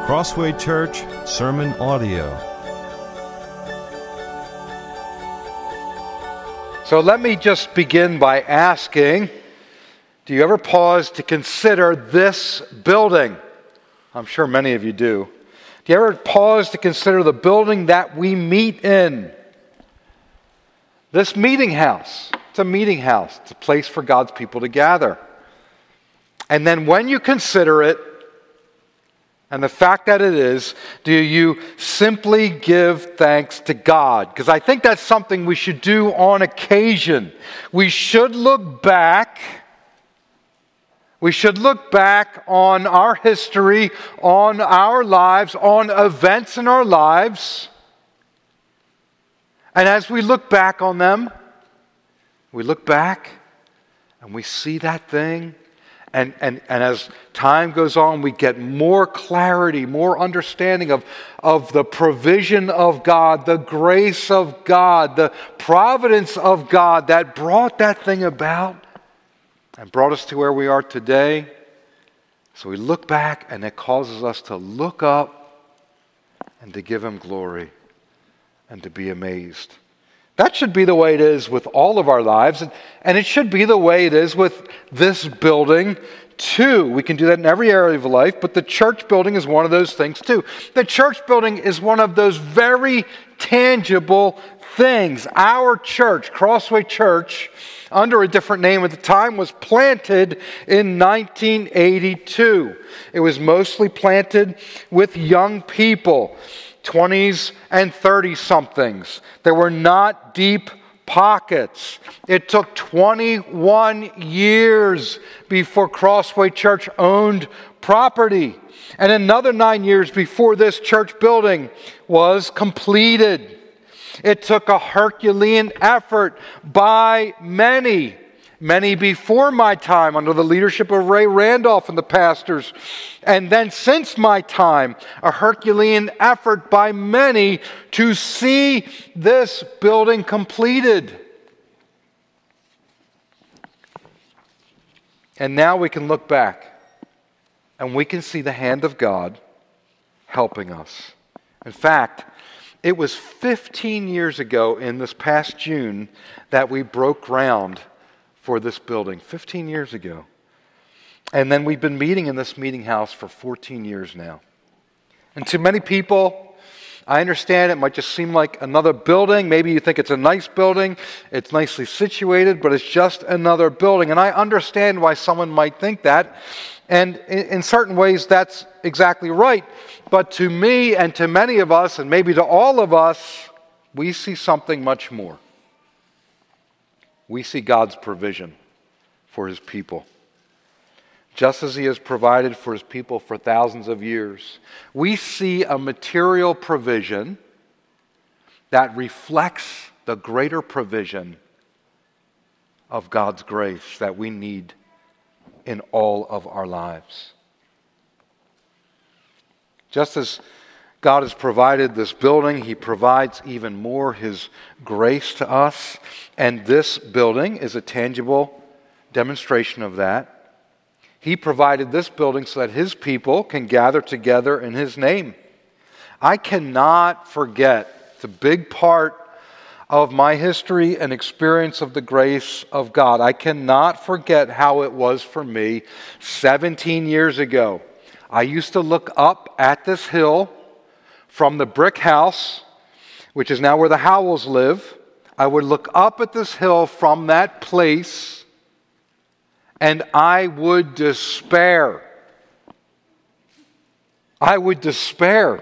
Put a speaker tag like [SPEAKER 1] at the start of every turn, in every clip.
[SPEAKER 1] Crossway Church Sermon Audio.
[SPEAKER 2] So let me just begin by asking, do you ever pause to consider this building? I'm sure many of you do. Do you ever pause to consider the building that we meet in? This meeting house. It's a meeting house. It's a place for God's people to gather. And then when you consider it, and the fact that it is, do you simply give thanks to God? Because I think that's something we should do on occasion. We should look back. We should look back on our history, on our lives, on events in our lives. And as we look back on them, we look back and we see that thing. And as time goes on, we get more clarity, more understanding of the provision of God, the grace of God, the providence of God that brought that thing about and brought us to where we are today. So we look back, and it causes us to look up and to give Him glory and to be amazed. That should be the way it is with all of our lives, and it should be the way it is with this building too. We can do that in every area of life, but the church building is one of those things too. The church building is one of those very tangible things. Our church, Crossway Church, under a different name at the time, was planted in 1982. It was mostly planted with young people, 20s and 30-somethings. There were not deep pockets. It took 21 years before Crossway Church owned property, and another 9 years before this church building was completed. It took a Herculean effort by many before my time under the leadership of Ray Randolph and the pastors. And then since my time, a Herculean effort by many to see this building completed. And now we can look back and we can see the hand of God helping us. In fact, it was 15 years ago in this past June that we broke ground for this building, 15 years ago. And then we've been meeting in this meeting house for 14 years now. And to many people, I understand it might just seem like another building. Maybe you think it's a nice building, it's nicely situated, but it's just another building. And I understand why someone might think that. And in certain ways, that's exactly right. But to me and to many of us, and maybe to all of us, we see something much more. We see God's provision for His people. Just as He has provided for His people for thousands of years, we see a material provision that reflects the greater provision of God's grace that we need in all of our lives. Just as God has provided this building, He provides even more His grace to us. And this building is a tangible demonstration of that. He provided this building so that His people can gather together in His name. I cannot forget the big part of my history and experience of the grace of God. I cannot forget how it was for me 17 years ago. I used to look up at this hill from the brick house, which is now where the Howells live. I would look up at this hill from that place, and I would despair. I would despair.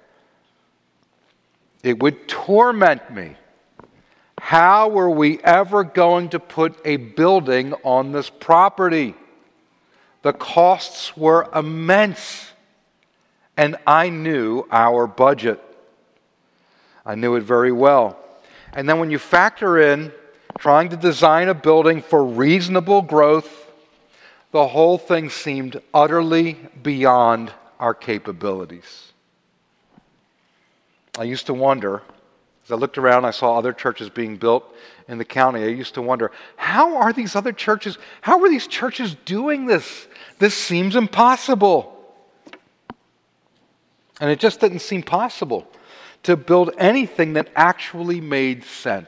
[SPEAKER 2] It would torment me. How were we ever going to put a building on this property? The costs were immense, and I knew our budget. I knew it very well. And then when you factor in trying to design a building for reasonable growth, the whole thing seemed utterly beyond our capabilities. I used to wonder, as I looked around, I saw other churches being built in the county. I used to wonder, how are these churches doing this? This seems impossible. And it just didn't seem possible to build anything that actually made sense.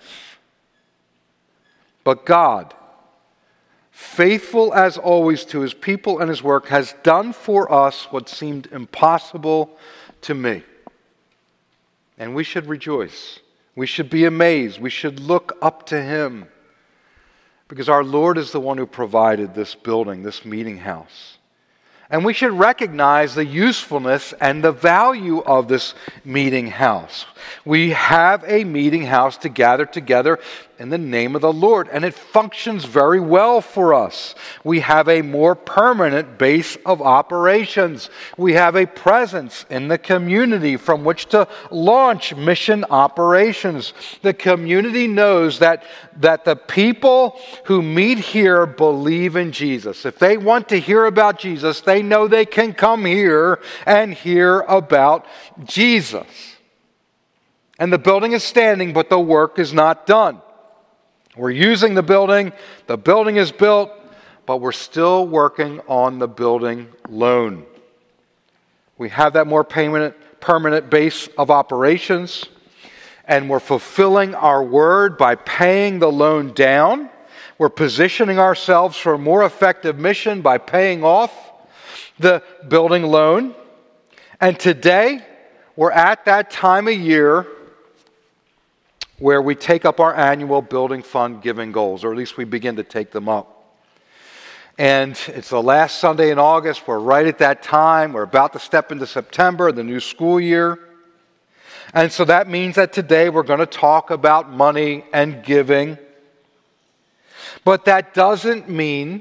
[SPEAKER 2] But God, faithful as always to his people and his work, has done for us what seemed impossible to me. And we should rejoice. We should be amazed. We should look up to him. Because our Lord is the one who provided this building, this meeting house. And we should recognize the usefulness and the value of this meeting house. We have a meeting house to gather together in the name of the Lord, and it functions very well for us. We have a more permanent base of operations. We have a presence in the community from which to launch mission operations. The community knows that the people who meet here believe in Jesus. If they want to hear about Jesus, they know they can come here and hear about Jesus. And the building is standing, but the work is not done. We're using the building is built, but we're still working on the building loan. We have that more permanent base of operations, and we're fulfilling our word by paying the loan down. We're positioning ourselves for a more effective mission by paying off the building loan. And today, we're at that time of year where we take up our annual building fund giving goals, or at least we begin to take them up. And it's the last Sunday in August. We're right at that time. We're about to step into September, the new school year. And so that means that today we're going to talk about money and giving. But that doesn't mean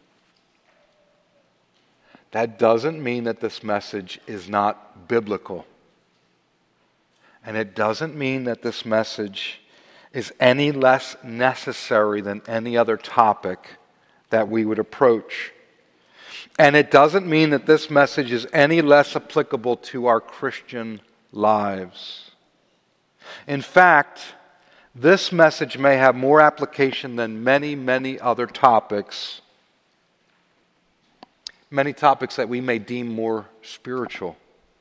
[SPEAKER 2] that this message is not biblical. And it doesn't mean that this message is any less necessary than any other topic that we would approach. And it doesn't mean that this message is any less applicable to our Christian lives. In fact, this message may have more application than many, many other topics. Many topics that we may deem more spiritual.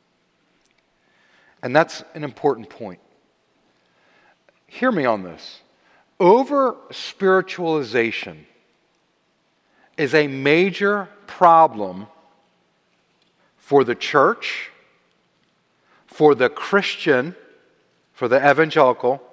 [SPEAKER 2] And that's an important point. Hear me on this. Over-spiritualization is a major problem for the church, for the Christian, for the evangelical,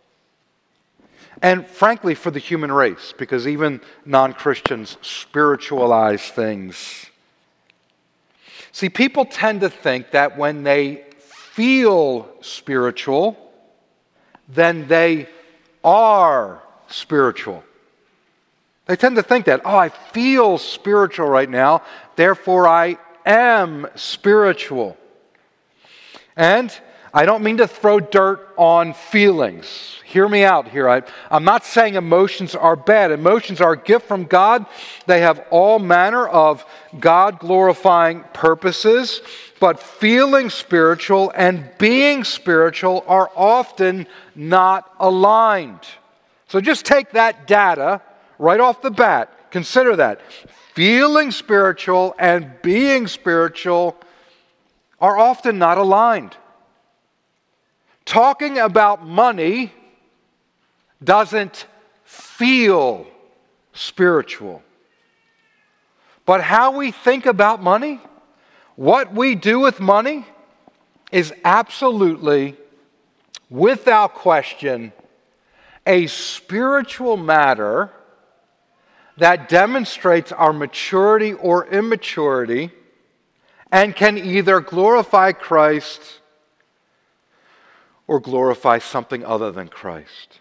[SPEAKER 2] and frankly for the human race, because even non-Christians spiritualize things. See, people tend to think that when they feel spiritual, then they are spiritual. They tend to think that, I feel spiritual right now, therefore I am spiritual. And I don't mean to throw dirt on feelings. Hear me out here. I'm not saying emotions are bad. Emotions are a gift from God. They have all manner of God-glorifying purposes. But feeling spiritual and being spiritual are often not aligned. So just take that data right off the bat. Consider that. Feeling spiritual and being spiritual are often not aligned. Talking about money doesn't feel spiritual. But how we think about money, what we do with money, is absolutely, without question, a spiritual matter that demonstrates our maturity or immaturity and can either glorify Christ or glorify something other than Christ.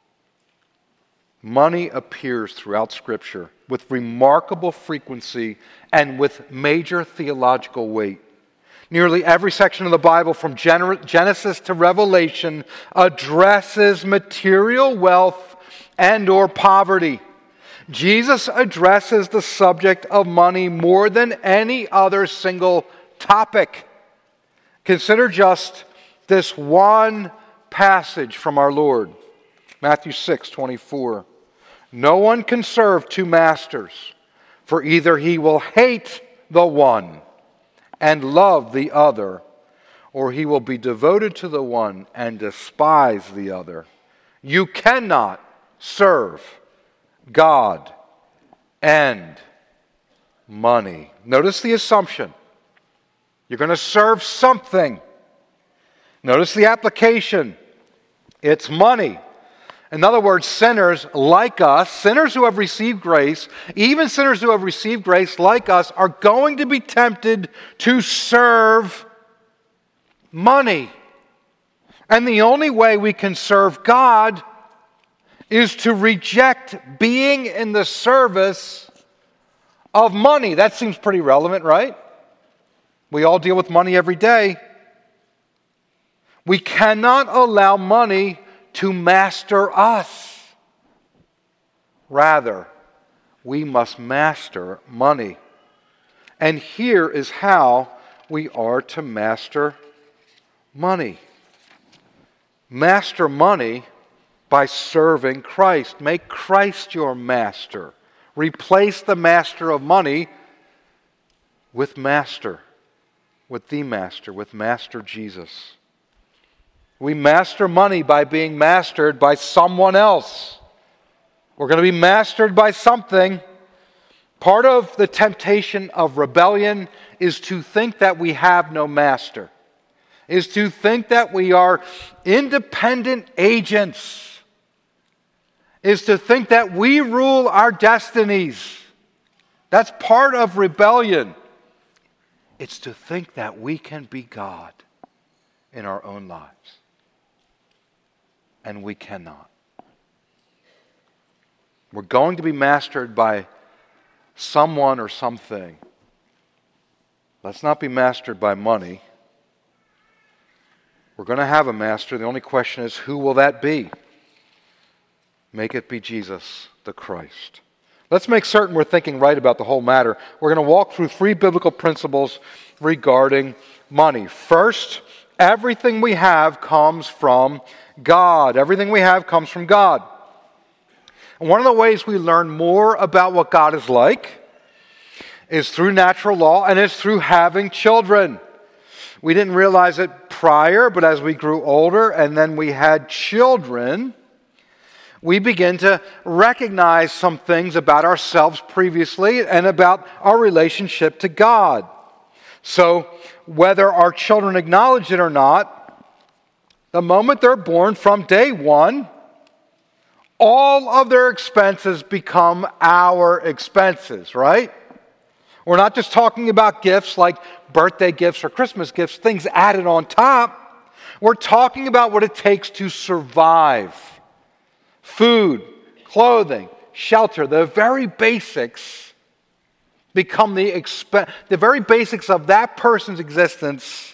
[SPEAKER 2] Money appears throughout Scripture with remarkable frequency and with major theological weight. Nearly every section of the Bible, from Genesis to Revelation, addresses material wealth and or poverty. Jesus addresses the subject of money more than any other single topic. Consider just this one passage from our Lord. Matthew 6:24. No one can serve two masters, for either he will hate the one and love the other, or he will be devoted to the one and despise the other. You cannot serve God and money. Notice the assumption. You're going to serve something. Notice the application. It's money. In other words, sinners like us, sinners who have received grace, even sinners who have received grace like us, are going to be tempted to serve money. And the only way we can serve God is to reject being in the service of money. That seems pretty relevant, right? We all deal with money every day. We cannot allow money to master us. Rather, we must master money. And here is how we are to master money. Master money by serving Christ. Make Christ your master. Replace the master of money with the master, with Master Jesus. We master money by being mastered by someone else. We're going to be mastered by something. Part of the temptation of rebellion is to think that we have no master, is to think that we are independent agents, is to think that we rule our destinies. That's part of rebellion. It's to think that we can be God in our own lives. And we cannot. We're going to be mastered by someone or something. Let's not be mastered by money. We're going to have a master. The only question is, who will that be? Make it be Jesus the Christ. Let's make certain we're thinking right about the whole matter. We're going to walk through 3 biblical principles regarding money. First, everything we have comes from God. Everything we have comes from God. And one of the ways we learn more about what God is like is through natural law, and it's through having children. We didn't realize it prior, but as we grew older and then we had children, we begin to recognize some things about ourselves previously and about our relationship to God. So, whether our children acknowledge it or not, the moment they're born, from day one, all of their expenses become our expenses, right? We're not just talking about gifts like birthday gifts or Christmas gifts, things added on top. We're talking about what it takes to survive. Food, clothing, shelter, the very basics become the very basics of that person's existence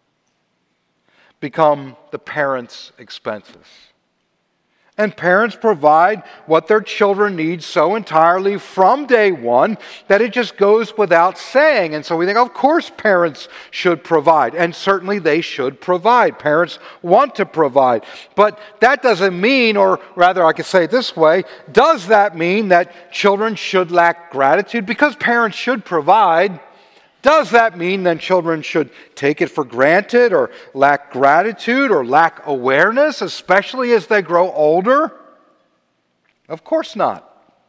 [SPEAKER 2] become the parents' expenses. And parents provide what their children need so entirely from day one that it just goes without saying. And so we think, of course parents should provide. And certainly they should provide. Parents want to provide. But that doesn't mean, or rather I could say it this way, does that mean that children should lack gratitude? Because parents should provide, does that mean then children should take it for granted or lack gratitude or lack awareness, especially as they grow older? Of course not.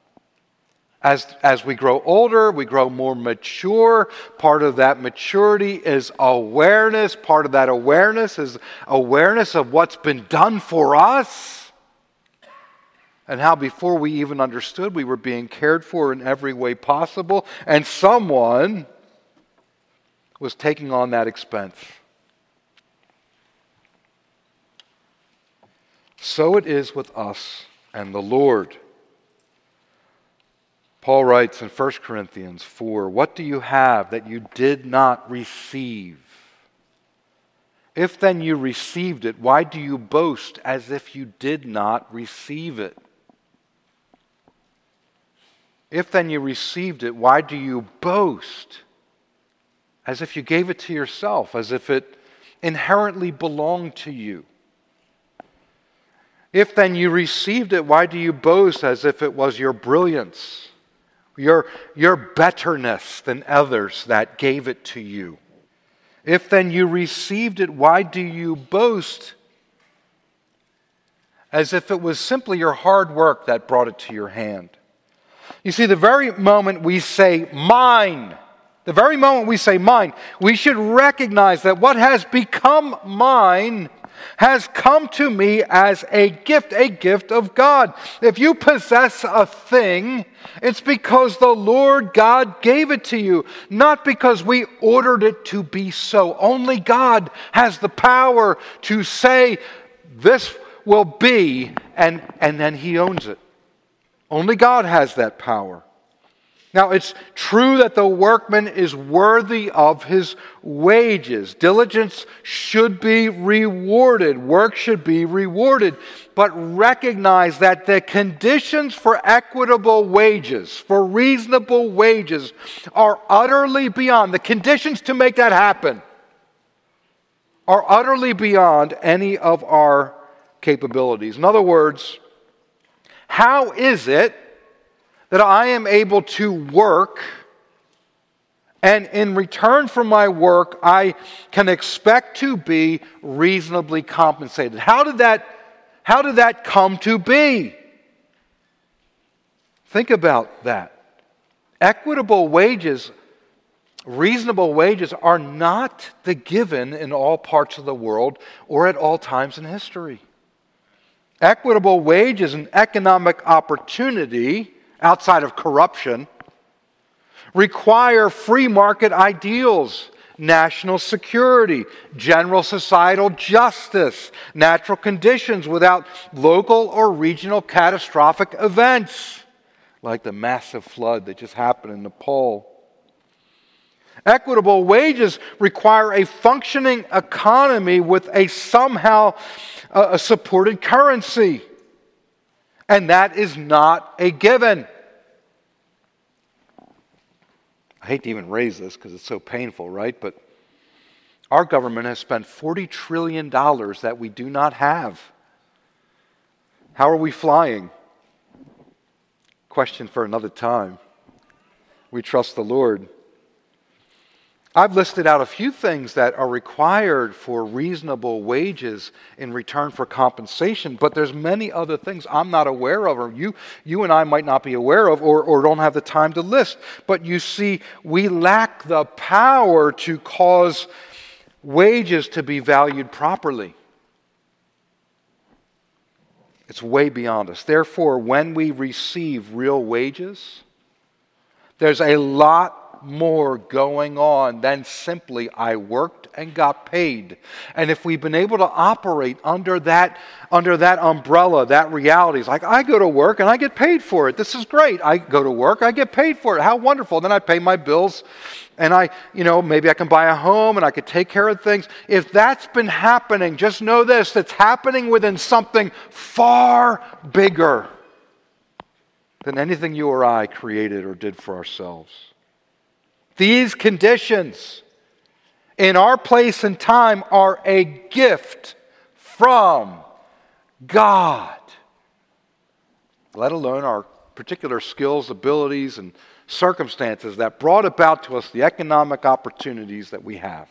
[SPEAKER 2] As we grow older, we grow more mature. Part of that maturity is awareness. Part of that awareness is awareness of what's been done for us and how before we even understood we were being cared for in every way possible, and someone was taking on that expense. So it is with us and the Lord. Paul writes in 1 Corinthians 4, "What do you have that you did not receive? If then you received it, why do you boast as if you did not receive it? If then you received it, why do you boast as if you gave it to yourself, as if it inherently belonged to you? If then you received it, why do you boast as if it was your brilliance, your betterness than others that gave it to you? If then you received it, why do you boast as if it was simply your hard work that brought it to your hand? You see, the very moment we say mine, we should recognize that what has become mine has come to me as a gift of God. If you possess a thing, it's because the Lord God gave it to you, not because we ordered it to be so. Only God has the power to say, this will be, and then He owns it. Only God has that power. Now, it's true that the workman is worthy of his wages. Diligence should be rewarded. Work should be rewarded. But recognize that the conditions for equitable wages, for reasonable wages, are utterly beyond. The conditions to make that happen are utterly beyond any of our capabilities. In other words, how is it that I am able to work, and in return for my work, I can expect to be reasonably compensated? How did that come to be? Think about that. Equitable wages, reasonable wages, are not the given in all parts of the world or at all times in history. Equitable wages and economic opportunity outside of corruption require free market ideals, national security, general societal justice, natural conditions without local or regional catastrophic events, like the massive flood that just happened in Nepal. Equitable wages require a functioning economy with a somehow supported currency. And that is not a given. I hate to even raise this because it's so painful, right? But our government has spent $40 trillion that we do not have. How are we flying? Question for another time. We trust the Lord. I've listed out a few things that are required for reasonable wages in return for compensation, but there's many other things I'm not aware of, or you and I might not be aware of, or don't have the time to list. But you see, we lack the power to cause wages to be valued properly. It's way beyond us. Therefore, when we receive real wages, there's a lot more going on than simply I worked and got paid. And if we've been able to operate under that umbrella, that reality is like, I go to work and I get paid for it. This is great. I go to work, I get paid for it. How wonderful. Then I pay my bills and maybe I can buy a home and I could take care of things. If that's been happening, just know this, it's happening within something far bigger than anything you or I created or did for ourselves. These conditions in our place and time are a gift from God, let alone our particular skills, abilities, and circumstances that brought about to us the economic opportunities that we have.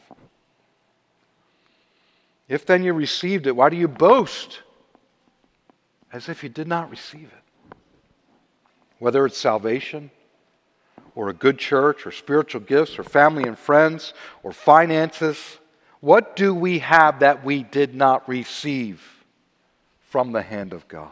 [SPEAKER 2] If then you received it, why do you boast as if you did not receive it? Whether it's salvation, or a good church, or spiritual gifts, or family and friends, or finances, what do we have that we did not receive from the hand of God?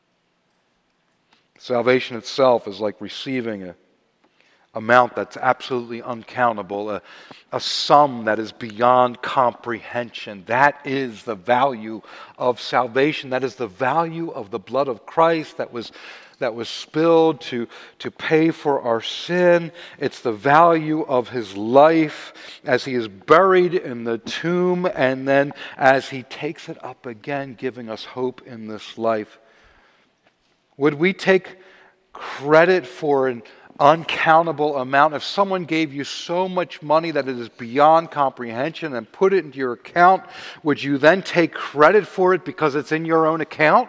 [SPEAKER 2] Salvation itself is like receiving an amount that's absolutely uncountable, a sum that is beyond comprehension. That is the value of salvation. That is the value of the blood of Christ that was spilled to pay for our sin. It's the value of His life as He is buried in the tomb and then as He takes it up again, giving us hope in this life. Would we take credit for an uncountable amount? If someone gave you so much money that it is beyond comprehension and put it into your account, would you then take credit for it because it's in your own account?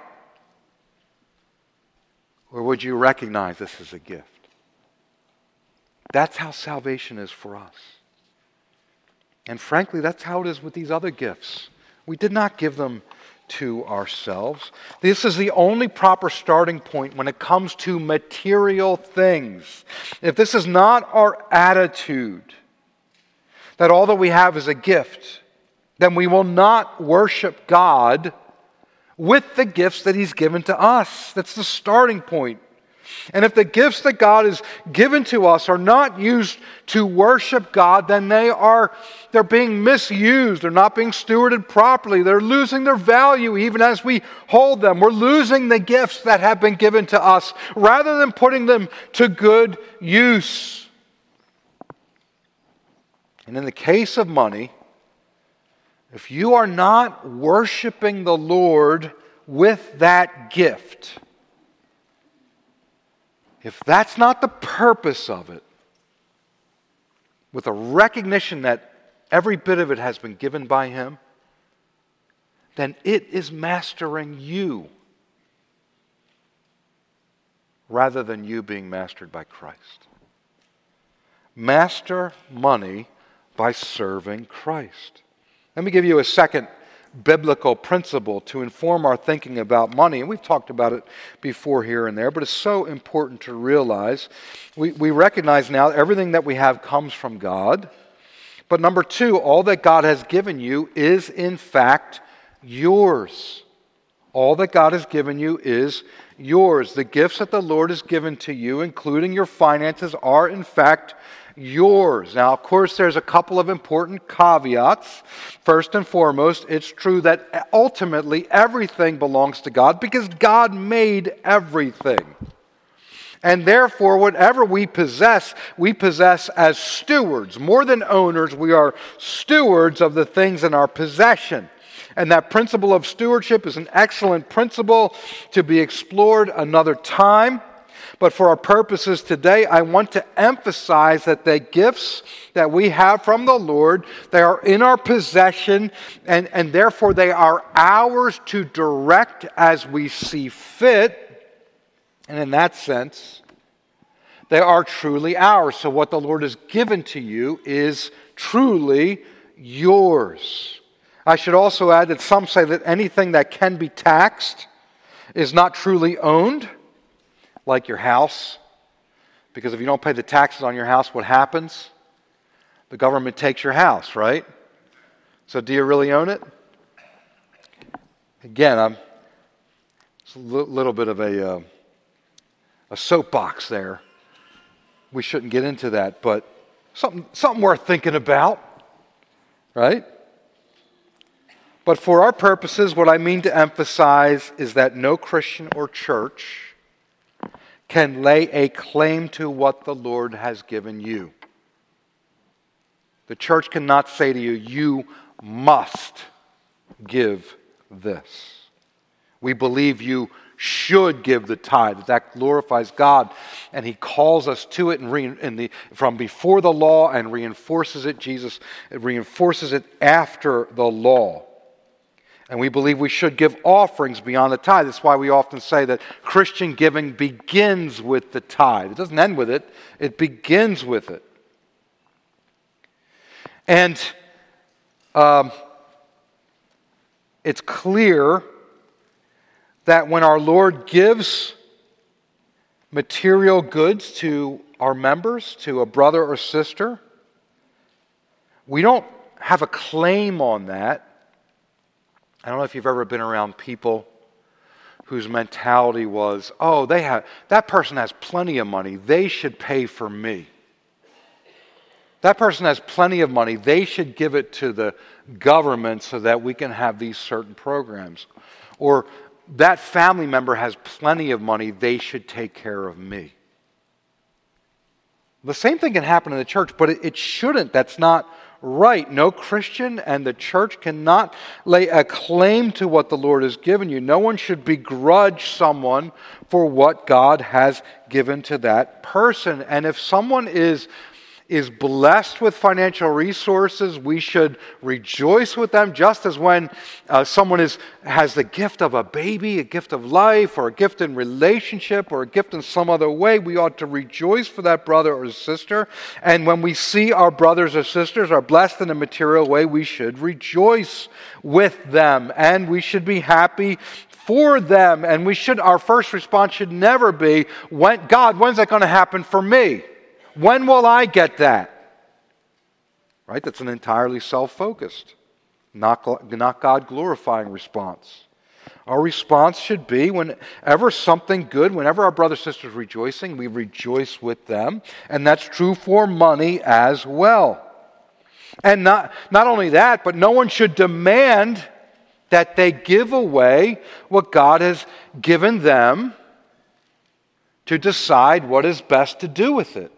[SPEAKER 2] Or would you recognize this as a gift? That's how salvation is for us. And frankly, that's how it is with these other gifts. We did not give them to ourselves. This is the only proper starting point when it comes to material things. If this is not our attitude, that all that we have is a gift, then we will not worship God with the gifts that He's given to us. That's the starting point. And if the gifts that God has given to us are not used to worship God, then they're being misused. They're not being stewarded properly. They're losing their value even as we hold them. We're losing the gifts that have been given to us rather than putting them to good use. And in the case of money, if you are not worshiping the Lord with that gift, if that's not the purpose of it, with a recognition that every bit of it has been given by Him, then it is mastering you rather than you being mastered by Christ. Master money by serving Christ. Let me give you a second biblical principle to inform our thinking about money. And we've talked about it before here and there, but it's so important to realize. We recognize now everything that we have comes from God. But number two, all that God has given you is in fact yours. All that God has given you is yours. The gifts that the Lord has given to you, including your finances, are in fact yours. Now, of course, there's a couple of important caveats. First and foremost, it's true that ultimately everything belongs to God because God made everything. And therefore, whatever we possess as stewards. More than owners, we are stewards of the things in our possession. And that principle of stewardship is an excellent principle to be explored another time. But for our purposes today, I want to emphasize that the gifts that we have from the Lord, they are in our possession, and therefore they are ours to direct as we see fit. And in that sense, they are truly ours. So what the Lord has given to you is truly yours. I should also add that some say that anything that can be taxed is not truly owned, like your house. Because if you don't pay the taxes on your house, what happens? The government takes your house, right? So do you really own it? Again, it's a little bit of a soapbox there. We shouldn't get into that, but something worth thinking about, right? But for our purposes, what I mean to emphasize is that no Christian or church can lay a claim to what the Lord has given you. The church cannot say to you, you must give this. We believe you should give the tithe. That glorifies God, and He calls us to it from before the law and reinforces it. Jesus reinforces it after the law. And we believe we should give offerings beyond the tithe. That's why we often say that Christian giving begins with the tithe. It doesn't end with it. It begins with it. And it's clear that when our Lord gives material goods to our members, to a brother or sister, we don't have a claim on that. I don't know if you've ever been around people whose mentality was, that person has plenty of money, they should pay for me. That person has plenty of money, they should give it to the government so that we can have these certain programs. Or that family member has plenty of money, they should take care of me. The same thing can happen in the church, but it shouldn't. That's not right. No Christian and the church cannot lay a claim to what the Lord has given you. No one should begrudge someone for what God has given to that person. And if someone is is blessed with financial resources, we should rejoice with them, just as when someone has the gift of a baby, a gift of life, or a gift in relationship, or a gift in some other way, we ought to rejoice for that brother or sister. And when we see our brothers or sisters are blessed in a material way, we should rejoice with them, and we should be happy for them. And our first response should never be, God, when's that going to happen for me? When will I get that? Right? That's an entirely self-focused, not God-glorifying response. Our response should be, whenever something good, whenever our brother or sister is rejoicing, we rejoice with them. And that's true for money as well. And not only that, but no one should demand that they give away what God has given them to decide what is best to do with it.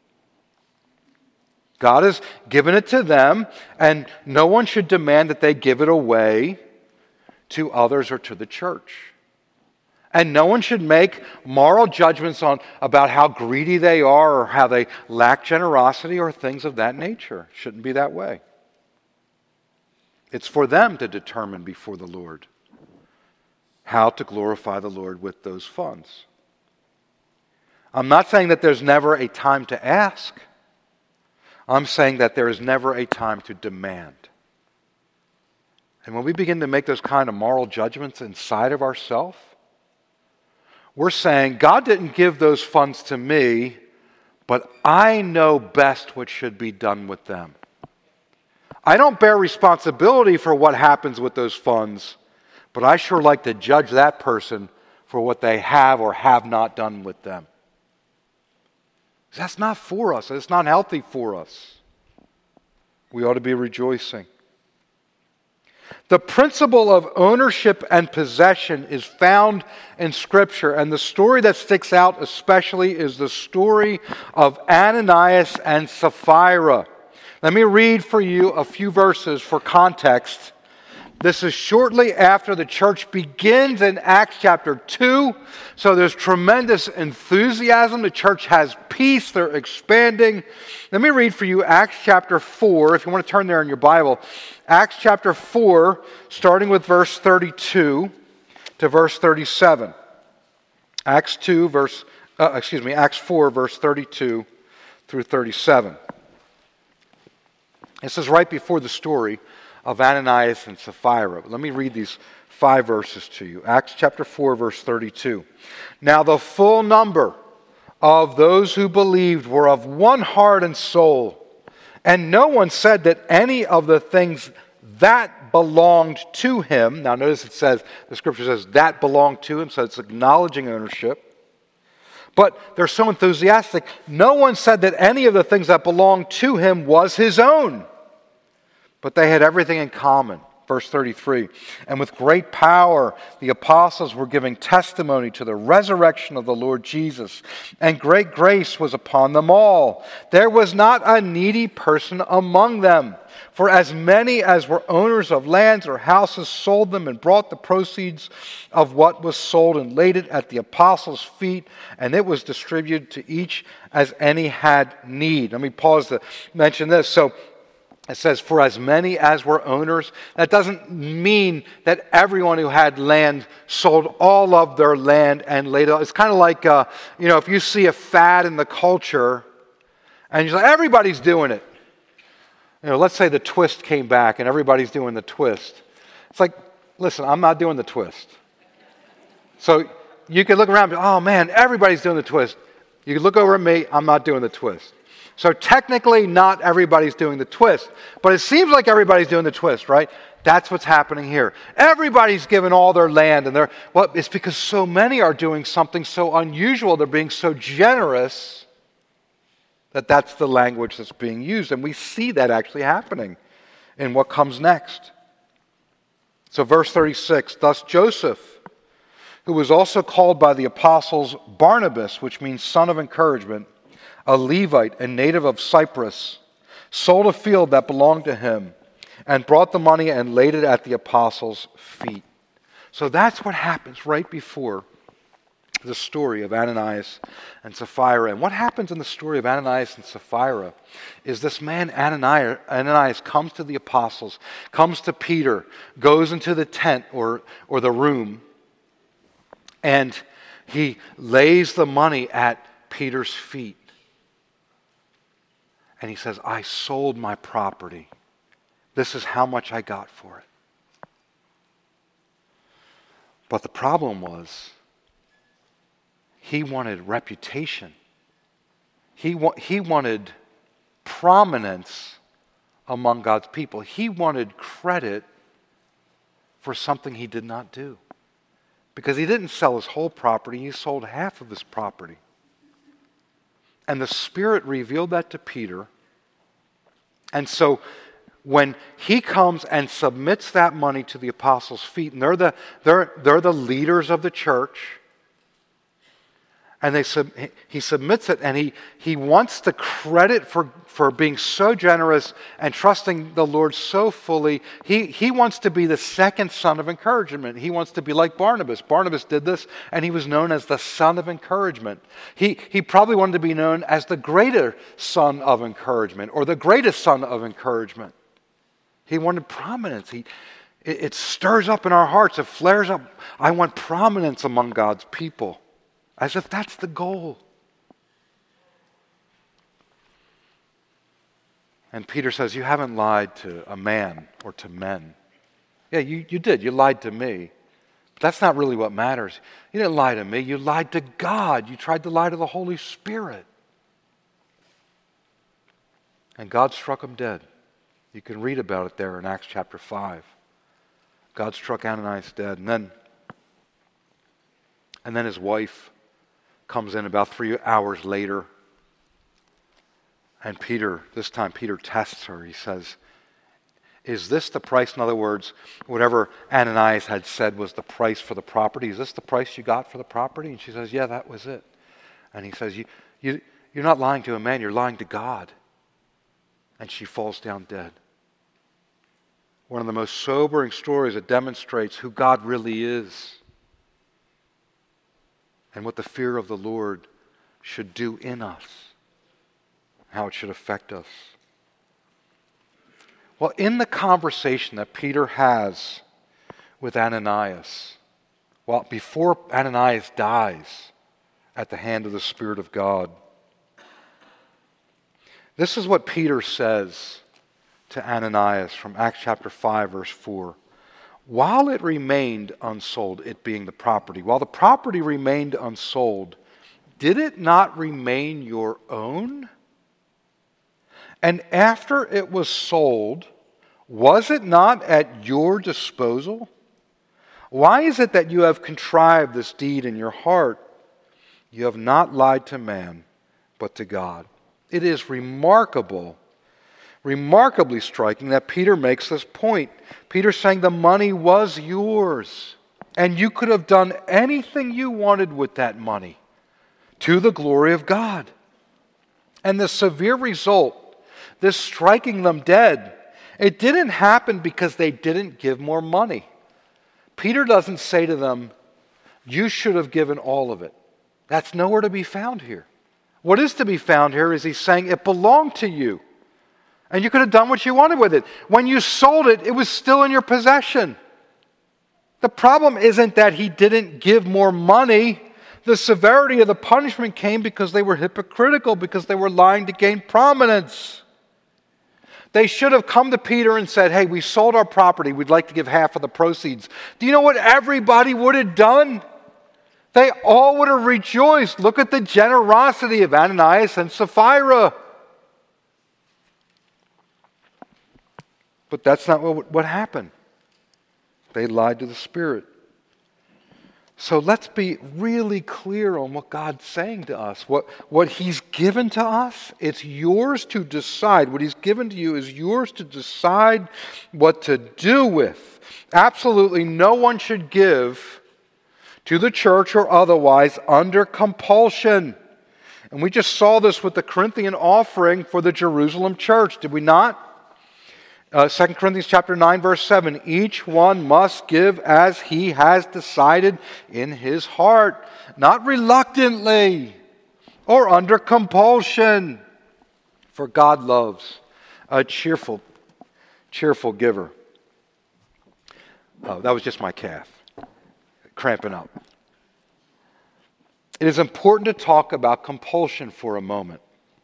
[SPEAKER 2] God has given it to them, and no one should demand that they give it away to others or to the church. And no one should make moral judgments about how greedy they are or how they lack generosity or things of that nature. It shouldn't be that way. It's for them to determine before the Lord how to glorify the Lord with those funds. I'm not saying that there's never a time to ask. I'm saying that there is never a time to demand. And when we begin to make those kind of moral judgments inside of ourselves, we're saying, God didn't give those funds to me, but I know best what should be done with them. I don't bear responsibility for what happens with those funds, but I sure like to judge that person for what they have or have not done with them. That's not for us. It's not healthy for us. We ought to be rejoicing. The principle of ownership and possession is found in Scripture, and the story that sticks out especially is the story of Ananias and Sapphira. Let me read for you a few verses for context. This is shortly after the church begins in Acts chapter 2. So there's tremendous enthusiasm. The church has peace. They're expanding. Let me read for you Acts chapter 4, if you want to turn there in your Bible. Acts chapter 4, starting with verse 32 to verse 37. Acts 4, verse 32 through 37. This is right before the story of Ananias and Sapphira. Let me read these 5 verses to you. Acts chapter 4, verse 32. Now the full number of those who believed were of one heart and soul, and no one said that any of the things that belonged to him. Now notice the scripture says that belonged to him, so it's acknowledging ownership. But they're so enthusiastic, no one said that any of the things that belonged to him was his own. But they had everything in common. Verse 33, and with great power the apostles were giving testimony to the resurrection of the Lord Jesus, and great grace was upon them all. There was not a needy person among them, for as many as were owners of lands or houses sold them and brought the proceeds of what was sold and laid it at the apostles' feet, and it was distributed to each as any had need. Let me pause to mention this. So it says, for as many as were owners. That doesn't mean that everyone who had land sold all of their land and laid it. It's kind of like, if you see a fad in the culture, and you're like, everybody's doing it. Let's say the twist came back and everybody's doing the twist. It's like, listen, I'm not doing the twist. So you could look around and be, oh man, everybody's doing the twist. You could look over at me, I'm not doing the twist. So technically, not everybody's doing the twist. But it seems like everybody's doing the twist, right? That's what's happening here. Everybody's given all their land. And it's because so many are doing something so unusual. They're being so generous that's the language that's being used. And we see that actually happening in what comes next. So verse 36, thus Joseph, who was also called by the apostles Barnabas, which means son of encouragement, a Levite, a native of Cyprus, sold a field that belonged to him and brought the money and laid it at the apostles' feet. So that's what happens right before the story of Ananias and Sapphira. And what happens in the story of Ananias and Sapphira is this man Ananias comes to the apostles, comes to Peter, goes into the tent or the room, and he lays the money at Peter's feet. And he says, I sold my property. This is how much I got for it. But the problem was, he wanted reputation. He wanted prominence among God's people. He wanted credit for something he did not do. Because he didn't sell his whole property, he sold half of his property. And the Spirit revealed that to Peter. And so when he comes and submits that money to the apostles' feet, and they're the leaders of the church, and he submits it, and he wants the credit for being so generous and trusting the Lord so fully. He wants to be the second son of encouragement. He wants to be like Barnabas. Barnabas did this, and he was known as the son of encouragement. He probably wanted to be known as the greater son of encouragement, or the greatest son of encouragement. He wanted prominence. It stirs up in our hearts. It flares up. I want prominence among God's people. As if that's the goal. And Peter says, you haven't lied to a man or to men. Yeah, you did. You lied to me. But that's not really what matters. You didn't lie to me. You lied to God. You tried to lie to the Holy Spirit. And God struck him dead. You can read about it there in Acts chapter 5. God struck Ananias dead. And then his wife comes in about 3 hours later. And this time Peter tests her. He says, is this the price? In other words, whatever Ananias had said was the price for the property, is this the price you got for the property? And she says, yeah, that was it. And he says, you're not lying to a man, you're lying to God. And she falls down dead. One of the most sobering stories that demonstrates who God really is and what the fear of the Lord should do in us, how it should affect us. Well, in the conversation that Peter has with Ananias, before Ananias dies at the hand of the Spirit of God, this is what Peter says to Ananias from Acts chapter 5, verse 4. While it remained unsold, it being the property, while the property remained unsold, did it not remain your own? And after it was sold, was it not at your disposal? Why is it that you have contrived this deed in your heart? You have not lied to man, but to God. It is remarkably striking that Peter makes this point. Peter's saying the money was yours, and you could have done anything you wanted with that money to the glory of God. And the severe result, this striking them dead, it didn't happen because they didn't give more money. Peter doesn't say to them, you should have given all of it. That's nowhere to be found here. What is to be found here is he's saying it belonged to you. And you could have done what you wanted with it. When you sold it, it was still in your possession. The problem isn't that he didn't give more money. The severity of the punishment came because they were hypocritical, because they were lying to gain prominence. They should have come to Peter and said, hey, we sold our property. We'd like to give half of the proceeds. Do you know what everybody would have done? They all would have rejoiced. Look at the generosity of Ananias and Sapphira. But that's not what happened. They lied to the Spirit. So let's be really clear on what God's saying to us. What He's given to us, it's yours to decide. What He's given to you is yours to decide what to do with. Absolutely no one should give to the church or otherwise under compulsion. And we just saw this with the Corinthian offering for the Jerusalem church, did we not? 2 Corinthians chapter 9, verse 7, each one must give as he has decided in his heart, not reluctantly or under compulsion, for God loves a cheerful giver. Oh, that was just my calf cramping up. It is important to talk about compulsion for a moment.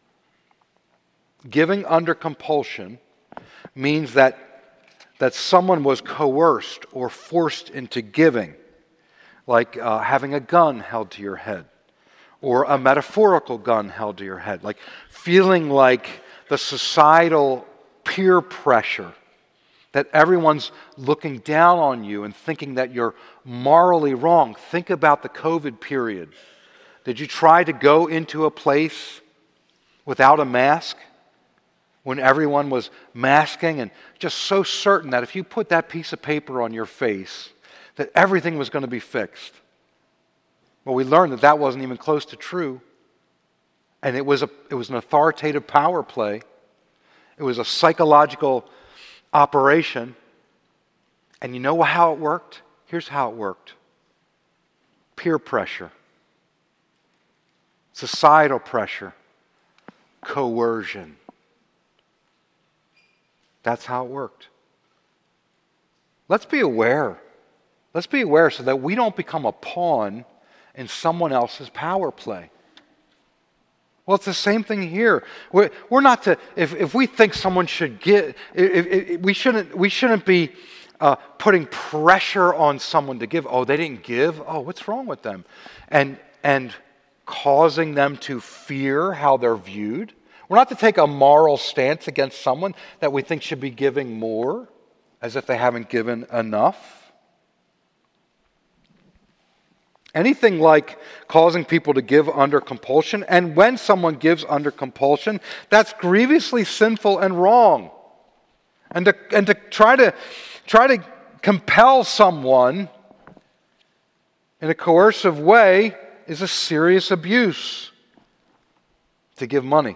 [SPEAKER 2] Giving under compulsion means that someone was coerced or forced into giving, like having a gun held to your head, or a metaphorical gun held to your head, like feeling like the societal peer pressure, that everyone's looking down on you and thinking that you're morally wrong. Think about the COVID period. Did you try to go into a place without a mask when everyone was masking and just so certain that if you put that piece of paper on your face, that everything was going to be fixed? Well, we learned that wasn't even close to true. And it was an authoritative power play. It was a psychological operation. And you know how it worked? Here's how it worked. Peer pressure. Societal pressure. Coercion. That's how it worked. Let's be aware. Let's be aware so that we don't become a pawn in someone else's power play. Well, it's the same thing here. We're not to, if we think someone should give, we shouldn't be putting pressure on someone to give. Oh, they didn't give? Oh, what's wrong with them? And causing them to fear how they're viewed. We're not to take a moral stance against someone that we think should be giving more, as if they haven't given enough. Anything like causing people to give under compulsion, and when someone gives under compulsion, that's grievously sinful and wrong. And to try to compel someone in a coercive way is a serious abuse to give money.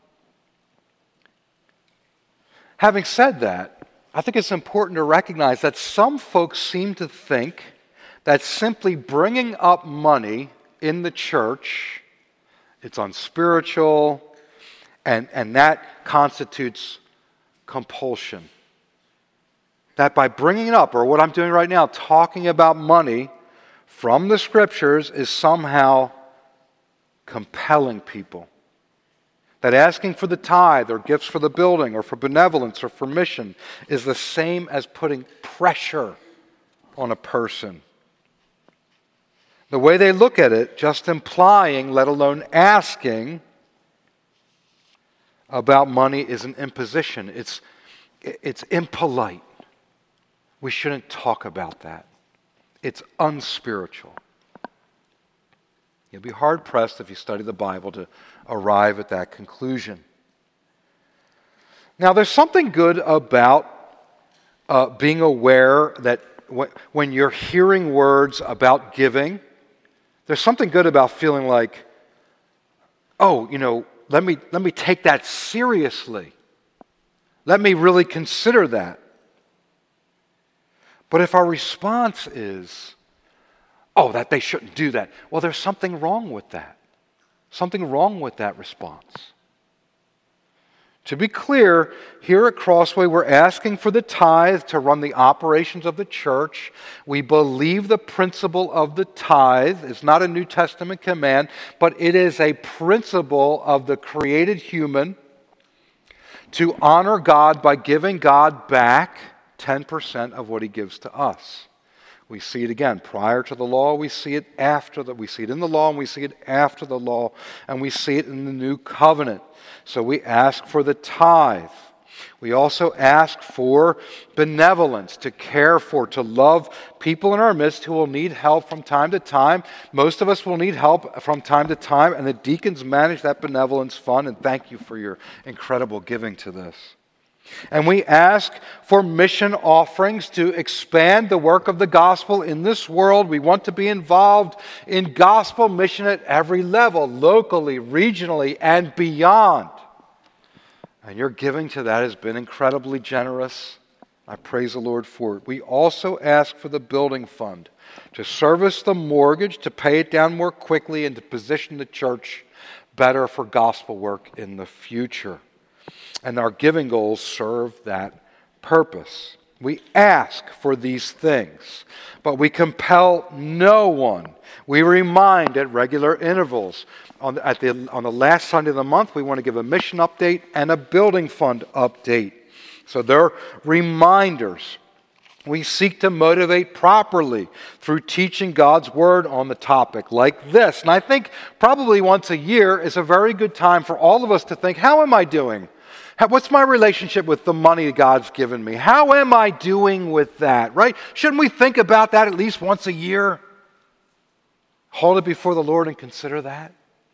[SPEAKER 2] Having said that, I think it's important to recognize that some folks seem to think that simply bringing up money in the church, it's unspiritual, and that constitutes compulsion. That by bringing it up, or what I'm doing right now, talking about money from the Scriptures, is somehow compelling people. That asking for the tithe, or gifts for the building, or for benevolence, or for mission, is the same as putting pressure on a person. The way they look at it, just implying, let alone asking about money, is an imposition. It's impolite. We shouldn't talk about that. It's unspiritual. You'll be hard-pressed if you study the Bible to arrive at that conclusion. Now, there's something good about being aware that when you're hearing words about giving, there's something good about feeling like, oh, let me take that seriously. Let me really consider that. But if our response is, oh, that they shouldn't do that, well, there's something wrong with that. Something wrong with that response. To be clear, here at Crossway, we're asking for the tithe to run the operations of the church. We believe the principle of the tithe is not a New Testament command, but it is a principle of the created human to honor God by giving God back 10% of what He gives to us. We see it again prior to the law. We see it after we see it in the law, and we see it after the law, and we see it in the new covenant. So we ask for the tithe. We also ask for benevolence, to care for, to love people in our midst who will need help from time to time. Most of us will need help from time to time, and the deacons manage that benevolence fund, and thank you for your incredible giving to this. And we ask for mission offerings to expand the work of the gospel in this world. We want to be involved in gospel mission at every level, locally, regionally, and beyond. And your giving to that has been incredibly generous. I praise the Lord for it. We also ask for the building fund to service the mortgage, to pay it down more quickly, and to position the church better for gospel work in the future. And our giving goals serve that purpose. We ask for these things, but we compel no one. We remind at regular intervals. On the last Sunday of the month, we want to give a mission update and a building fund update. So they're reminders. We seek to motivate properly through teaching God's Word on the topic like this. And I think probably once a year is a very good time for all of us to think, how am I doing? What's my relationship with the money God's given me? How am I doing with that, right? Shouldn't we think about that at least once a year? Hold it before the Lord and consider that.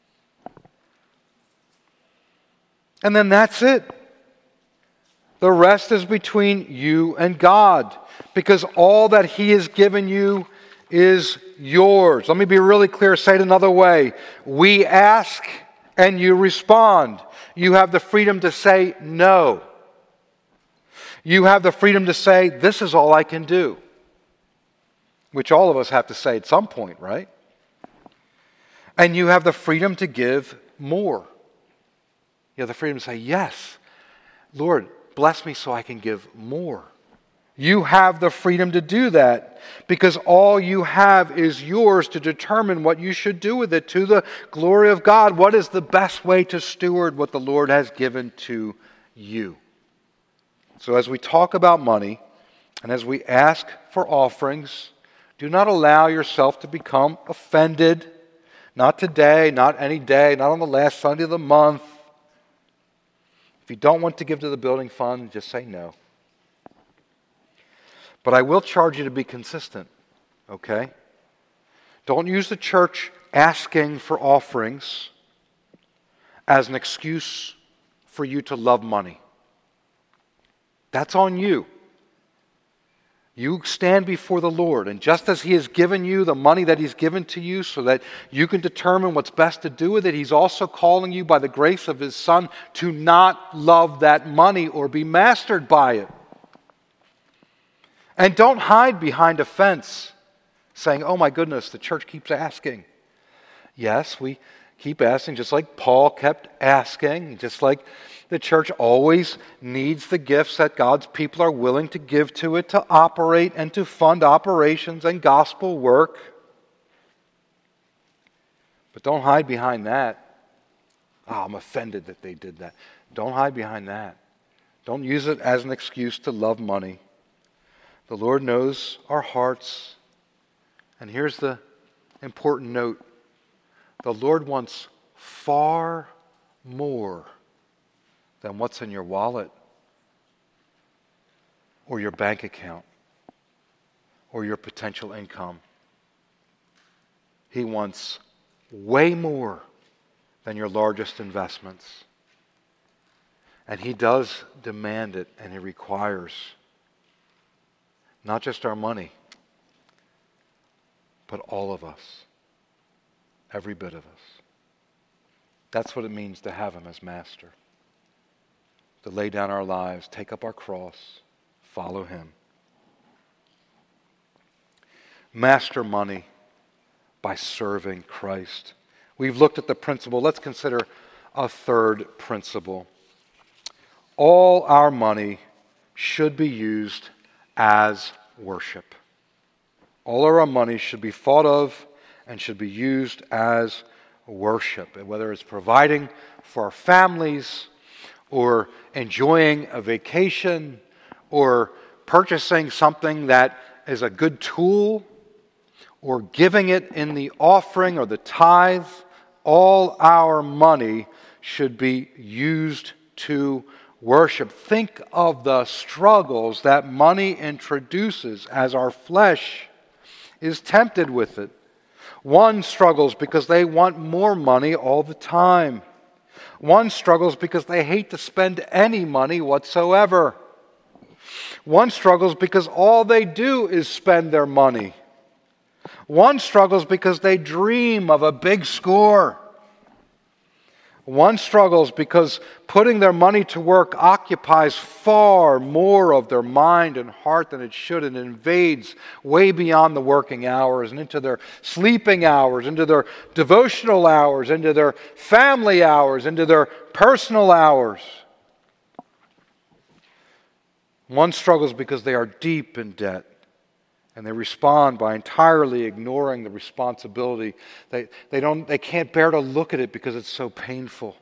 [SPEAKER 2] And then that's it. The rest is between you and God, because all that He has given you is yours. Let me be really clear, say it another way. We ask and you respond. You have the freedom to say no. You have the freedom to say, this is all I can do. Which all of us have to say at some point, right? And you have the freedom to give more. You have the freedom to say, yes, Lord, bless me so I can give more. You have the freedom to do that because all you have is yours to determine what you should do with it to the glory of God. What is the best way to steward what the Lord has given to you? So as we talk about money and as we ask for offerings, do not allow yourself to become offended. Not today, not any day, not on the last Sunday of the month. If you don't want to give to the building fund, just say no. But I will charge you to be consistent, okay? Don't use the church asking for offerings as an excuse for you to love money. That's on you. You stand before the Lord, and just as He has given you the money that He's given to you so that you can determine what's best to do with it, He's also calling you by the grace of His Son to not love that money or be mastered by it. And don't hide behind a fence saying, oh my goodness, the church keeps asking. Yes, we keep asking, just like Paul kept asking, just like the church always needs the gifts that God's people are willing to give to it to operate and to fund operations and gospel work. But don't hide behind that. Oh, I'm offended that they did that. Don't hide behind that. Don't use it as an excuse to love money. The Lord knows our hearts. And here's the important note. The Lord wants far more than what's in your wallet or your bank account or your potential income. He wants way more than your largest investments. And He does demand it, and He requires not just our money, but all of us. Every bit of us. That's what it means to have Him as master. To lay down our lives, take up our cross, follow Him. Master money by serving Christ. We've looked at the principle. Let's consider a third principle. All our money should be used as worship. All of our money should be thought of and should be used as worship. And whether it's providing for our families, or enjoying a vacation, or purchasing something that is a good tool, or giving it in the offering or the tithe, all our money should be used to worship. Think of the struggles that money introduces as our flesh is tempted with it. One struggles because they want more money all the time. One struggles because they hate to spend any money whatsoever. One struggles because all they do is spend their money. One struggles because they dream of a big score. One struggles because putting their money to work occupies far more of their mind and heart than it should, and invades way beyond the working hours and into their sleeping hours, into their devotional hours, into their family hours, into their personal hours. One struggles because they are deep in debt, and they respond by entirely ignoring the responsibility. They can't bear to look at it because it's so painful.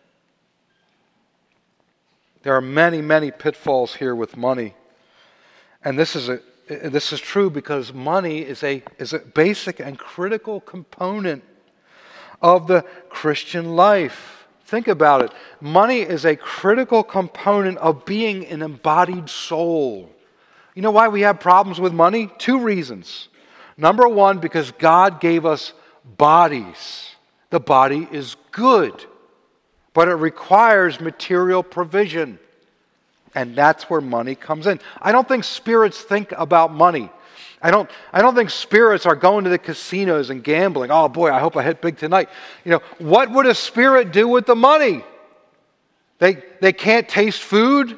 [SPEAKER 2] There are many, many pitfalls here with money. And this is true because money is a basic and critical component of the Christian life. Think about it. Money is a critical component of being an embodied soul. You know why we have problems with money? 2 reasons. Number 1, because God gave us bodies. The body is good, but it requires material provision. And that's where money comes in. I don't think spirits think about money. I don't think spirits are going to the casinos and gambling. Oh boy, I hope I hit big tonight. What would a spirit do with the money? They can't taste food.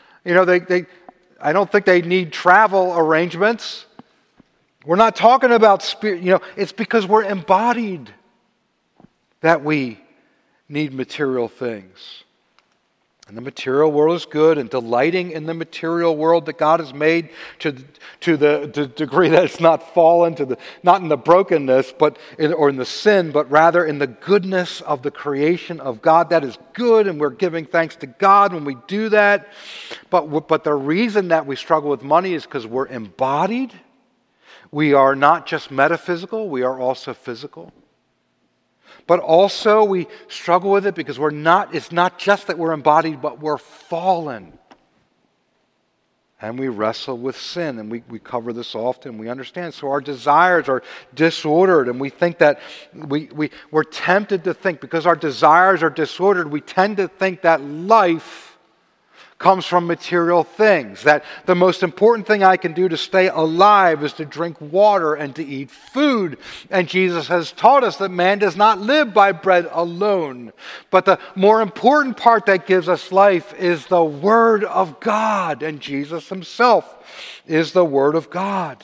[SPEAKER 2] I don't think they need travel arrangements. We're not talking about spirit. It's because we're embodied that we need material things. And the material world is good, and delighting in the material world that God has made to the degree that it's not fallen, not in the brokenness or in the sin, but rather in the goodness of the creation of God. That is good, and we're giving thanks to God when we do that. But the reason that we struggle with money is because we're embodied. We are not just metaphysical, we are also physical. But also we struggle with it because it's not just that we're embodied, but we're fallen. And we wrestle with sin, and we cover this often, we understand. So our desires are disordered, and we think that we're tempted to think, because our desires are disordered, we tend to think that life comes from material things, that the most important thing I can do to stay alive is to drink water and to eat food. And Jesus has taught us that man does not live by bread alone, but the more important part that gives us life is the Word of God, and Jesus himself is the Word of God.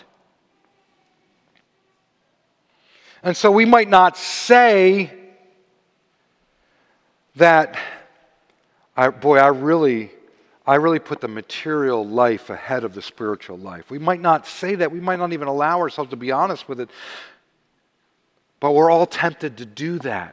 [SPEAKER 2] And so we might not say that, I really put the material life ahead of the spiritual life. We might not say that. We might not even allow ourselves to be honest with it. But we're all tempted to do that.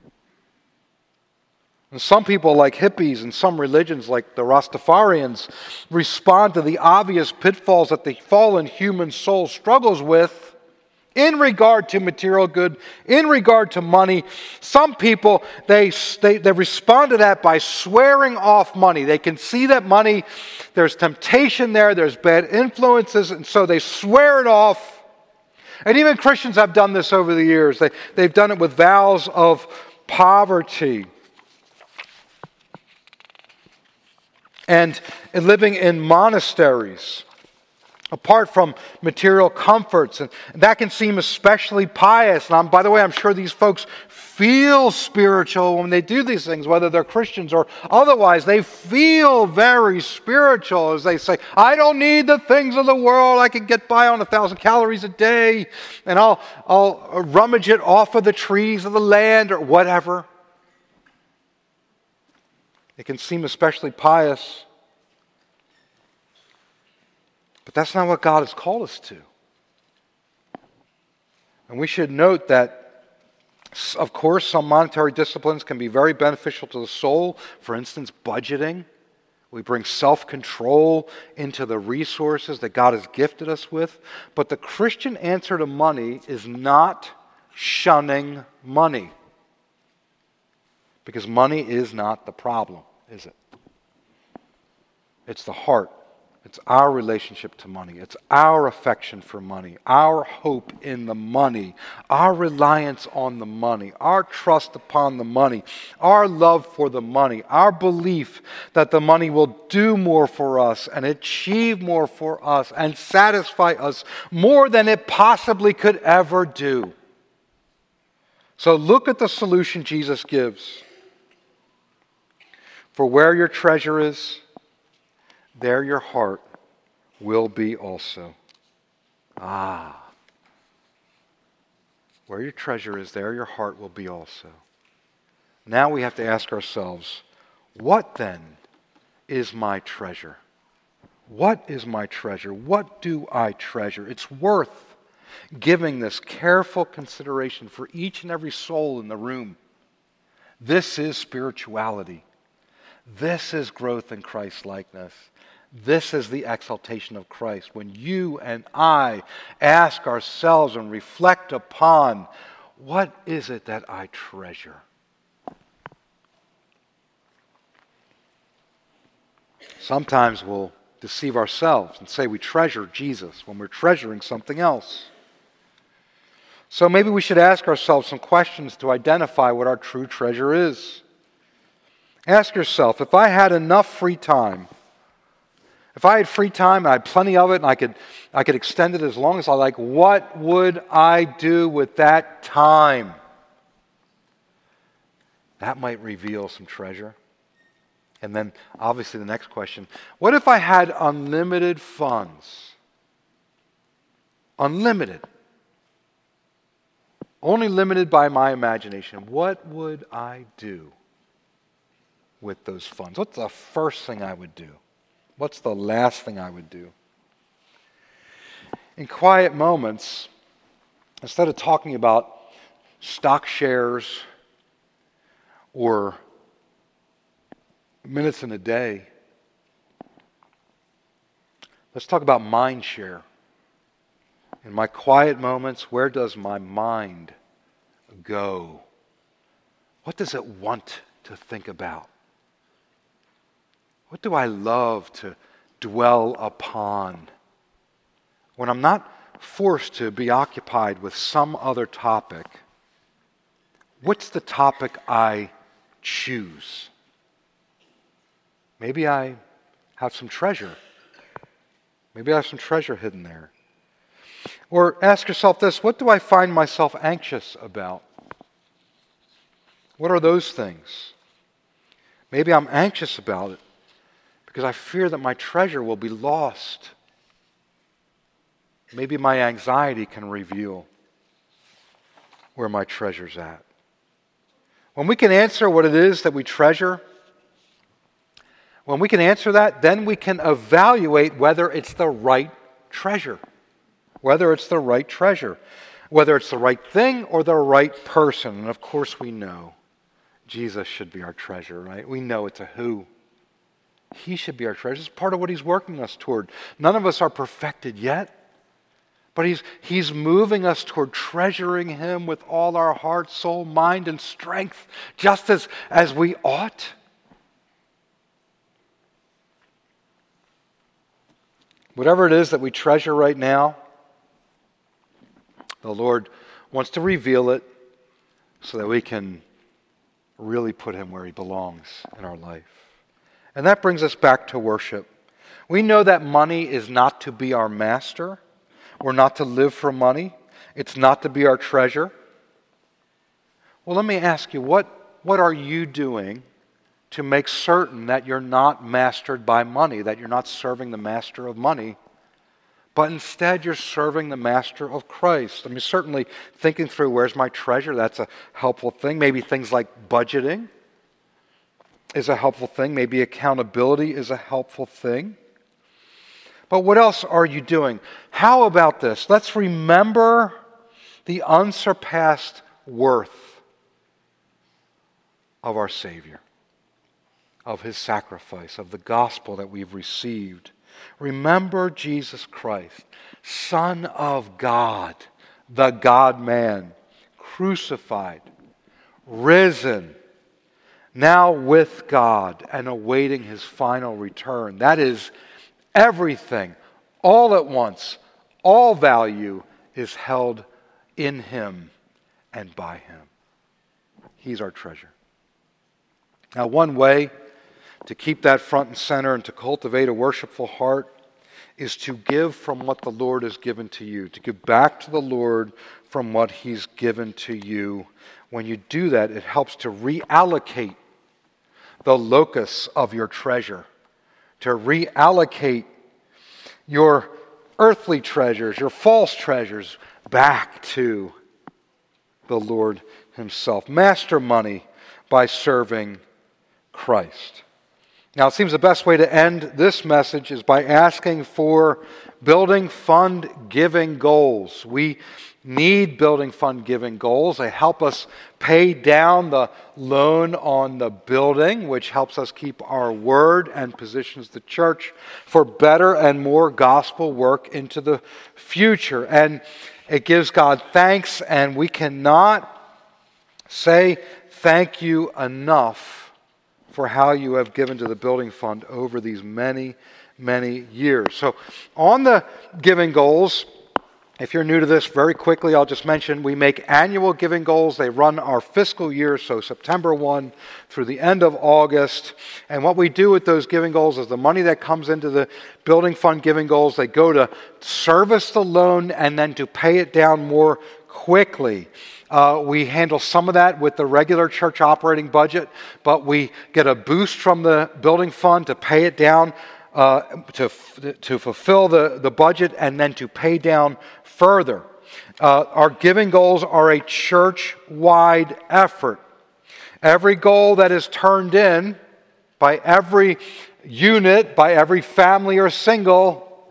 [SPEAKER 2] And some people, like hippies, and some religions, like the Rastafarians, respond to the obvious pitfalls that the fallen human soul struggles with in regard to material good, in regard to money. Some people, they respond to that by swearing off money. They can see that money, there's temptation there's bad influences, and so they swear it off. And even Christians have done this over the years. They've done it with vows of poverty. And living in monasteries, apart from material comforts. And that can seem especially pious. And by the way, I'm sure these folks feel spiritual when they do these things, whether they're Christians or otherwise. They feel very spiritual as they say, I don't need the things of the world. I can get by on 1,000 calories a day, and I'll rummage it off of the trees of the land or whatever. It can seem especially pious. But that's not what God has called us to. And we should note that, of course, some monetary disciplines can be very beneficial to the soul. For instance, budgeting. We bring self-control into the resources that God has gifted us with. But the Christian answer to money is not shunning money. Because money is not the problem, is it? It's the heart. It's our relationship to money. It's our affection for money, our hope in the money, our reliance on the money, our trust upon the money, our love for the money, our belief that the money will do more for us and achieve more for us and satisfy us more than it possibly could ever do. So look at the solution Jesus gives. For where your treasure is, there your heart will be also. Ah. Where your treasure is, there your heart will be also. Now we have to ask ourselves, what then is my treasure? What is my treasure? What do I treasure? It's worth giving this careful consideration for each and every soul in the room. This is spirituality. This is growth in Christ-likeness. This is the exaltation of Christ. When you and I ask ourselves and reflect upon, what is it that I treasure? Sometimes we'll deceive ourselves and say we treasure Jesus when we're treasuring something else. So maybe we should ask ourselves some questions to identify what our true treasure is. Ask yourself, if I had enough free time, if I had free time and I had plenty of it and I could extend it as long as I like, what would I do with that time? That might reveal some treasure. And then, obviously, the next question, what if I had unlimited funds? Unlimited. Only limited by my imagination. What would I do with those funds? What's the first thing I would do? What's the last thing I would do? In quiet moments, instead of talking about stock shares or minutes in a day, let's talk about mind share. In my quiet moments, where does my mind go? What does it want to think about? What do I love to dwell upon? When I'm not forced to be occupied with some other topic, what's the topic I choose? Maybe I have some treasure. Maybe I have some treasure hidden there. Or ask yourself this, what do I find myself anxious about? What are those things? Maybe I'm anxious about it because I fear that my treasure will be lost. Maybe my anxiety can reveal where my treasure's at. When we can answer what it is that we treasure, when we can answer that, then we can evaluate whether it's the right treasure. Whether it's the right treasure. Whether it's the right thing or the right person. And of course we know Jesus should be our treasure, right? We know it's a who. He should be our treasure. It's part of what He's working us toward. None of us are perfected yet. But He's moving us toward treasuring Him with all our heart, soul, mind, and strength. Just as we ought. Whatever it is that we treasure right now, the Lord wants to reveal it so that we can really put Him where He belongs in our life. And that brings us back to worship. We know that money is not to be our master. We're not to live for money. It's not to be our treasure. Well, let me ask you, what are you doing to make certain that you're not mastered by money, that you're not serving the master of money, but instead you're serving the master of Christ? I mean, certainly thinking through where's my treasure, that's a helpful thing. Maybe things like budgeting is a helpful thing. Maybe accountability is a helpful thing. But what else are you doing? How about this? Let's remember the unsurpassed worth of our Savior, of His sacrifice, of the gospel that we've received. Remember Jesus Christ, Son of God, the God-man, crucified, risen, now with God and awaiting His final return. That is everything, all at once, all value is held in Him and by Him. He's our treasure. Now, one way to keep that front and center and to cultivate a worshipful heart is to give from what the Lord has given to you, to give back to the Lord from what He's given to you. When you do that, it helps to reallocate the locus of your treasure, to reallocate your earthly treasures, your false treasures, back to the Lord himself. Master money by serving Christ. Now, it seems the best way to end this message is by asking for building fund giving goals. We need building fund giving goals. They help us pay down the loan on the building, which helps us keep our word and positions the church for better and more gospel work into the future. And it gives God thanks, and we cannot say thank you enough for how you have given to the building fund over these many, many years. So on the giving goals, if you're new to this, very quickly I'll just mention we make annual giving goals. They run our fiscal year, so September 1 through the end of August. And what we do with those giving goals is the money that comes into the building fund giving goals, they go to service the loan and then to pay it down more quickly. We handle some of that with the regular church operating budget, but we get a boost from the building fund to pay it down, to fulfill the budget, and then to pay down further. Our giving goals are a church-wide effort. Every goal that is turned in by every unit, by every family or single,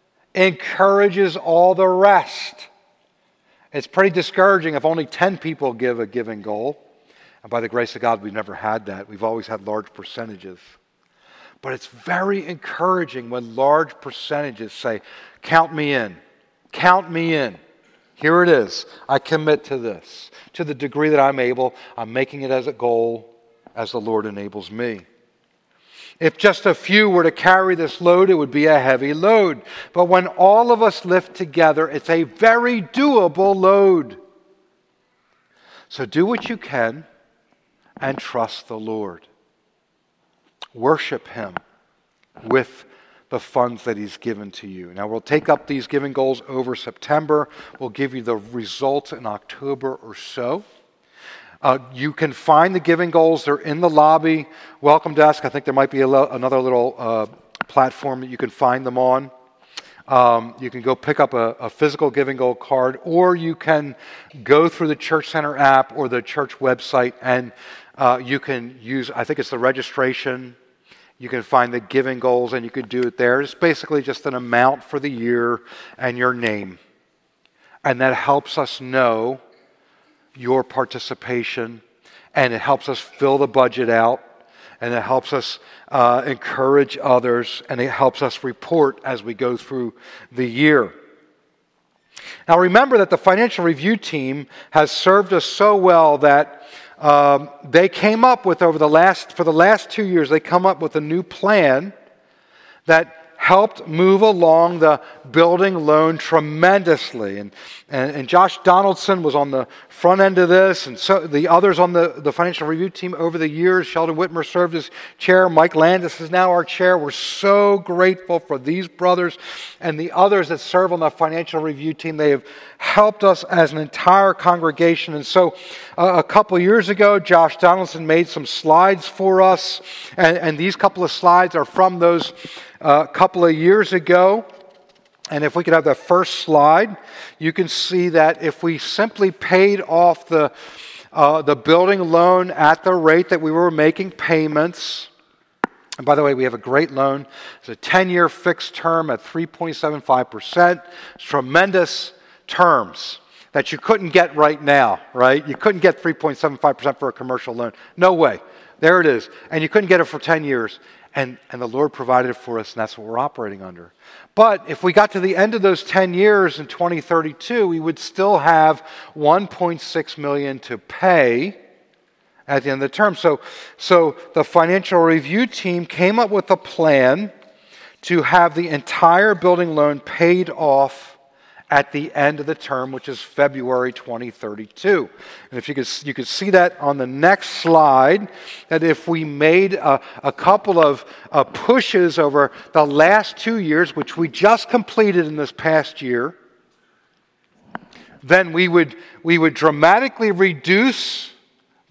[SPEAKER 2] encourages all the rest. It's pretty discouraging if only 10 people give a giving goal. And by the grace of God, we've never had that. We've always had large percentages. But it's very encouraging when large percentages say, count me in. Count me in. Here it is. I commit to this. To the degree that I'm able, I'm making it as a goal as the Lord enables me. If just a few were to carry this load, it would be a heavy load. But when all of us lift together, it's a very doable load. So do what you can and trust the Lord. Worship Him with the funds that He's given to you. Now, we'll take up these giving goals over September. We'll give you the results in October or so. You can find the giving goals. They're in the lobby welcome desk. I think there might be another little platform that you can find them on. You can go pick up a physical giving goal card, or you can go through the Church Center app or the church website, and you can use, I think it's the registration. You can find the giving goals, and you could do it there. It's basically just an amount for the year and your name. And that helps us know your participation, and it helps us fill the budget out, and it helps us encourage others, and it helps us report as we go through the year. Now remember that the financial review team has served us so well that they came up with for the last 2 years, they come up with a new plan that helped move along the building loan tremendously. And Josh Donaldson was on the front end of this, and so the others on the financial review team over the years. Sheldon Whitmer served as chair. Mike Landis is now our chair. We're so grateful for these brothers and the others that serve on the financial review team. They have helped us as an entire congregation. And so a couple years ago, Josh Donaldson made some slides for us, and these couple of slides are from those a couple of years ago. And if we could have the first slide, you can see that if we simply paid off the building loan at the rate that we were making payments, and by the way, we have a great loan. It's a 10-year fixed term at 3.75%. It's tremendous terms that you couldn't get right now, right? You couldn't get 3.75% for a commercial loan. No way. There it is. And you couldn't get it for 10 years. And the Lord provided it for us, and that's what we're operating under. But if we got to the end of those 10 years in 2032, we would still have $1.6 million to pay at the end of the term. So the financial review team came up with a plan to have the entire building loan paid off at the end of the term, which is February 2032. And if you could see that on the next slide, that if we made a couple of pushes over the last 2 years, which we just completed in this past year, then we would dramatically reduce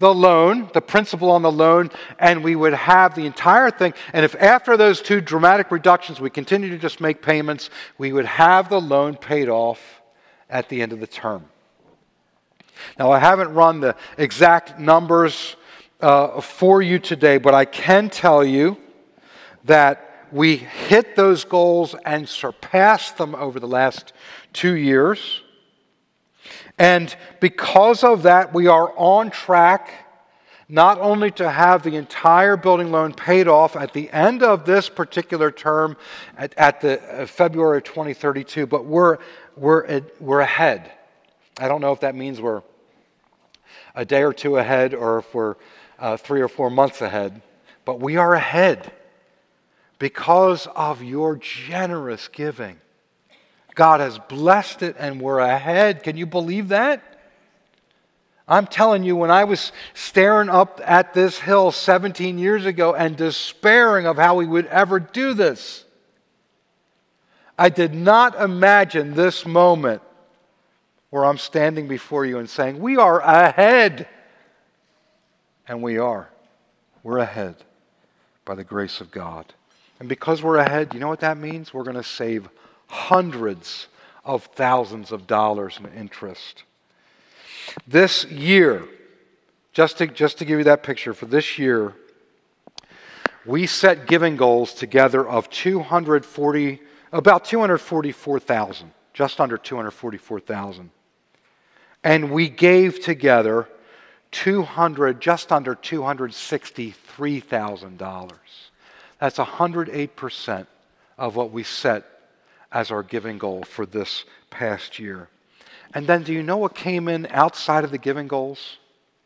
[SPEAKER 2] the loan, the principal on the loan, and we would have the entire thing. And if after those two dramatic reductions we continue to just make payments, we would have the loan paid off at the end of the term. Now, I haven't run the exact numbers for you today, but I can tell you that we hit those goals and surpassed them over the last 2 years. And because of that, we are on track not only to have the entire building loan paid off at the end of this particular term at the February of 2032, but we're ahead. I don't know if that means we're a day or two ahead or if we're 3 or 4 months ahead, but we are ahead because of your generous giving. God has blessed it and we're ahead. Can you believe that? I'm telling you, when I was staring up at this hill 17 years ago and despairing of how we would ever do this, I did not imagine this moment where I'm standing before you and saying, we are ahead. And we are. We're ahead by the grace of God. And because we're ahead, you know what that means? We're going to save hundreds of thousands of dollars in interest. This year, just to give you that picture, for this year, we set giving goals together of about 244,000, just under 244,000. And we gave together just under $263,000. That's 108% of what we set as our giving goal for this past year. And then do you know what came in outside of the giving goals?